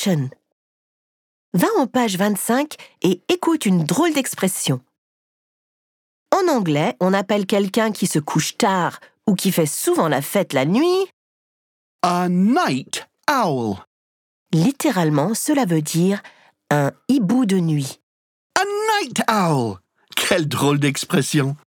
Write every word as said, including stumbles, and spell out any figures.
expression. Va en page vingt-cinq et écoute une drôle d'expression. En anglais, on appelle quelqu'un qui se couche tard ou qui fait souvent la fête la nuit a night owl. Littéralement, cela veut dire un hibou de nuit. A night owl. Quelle drôle d'expression.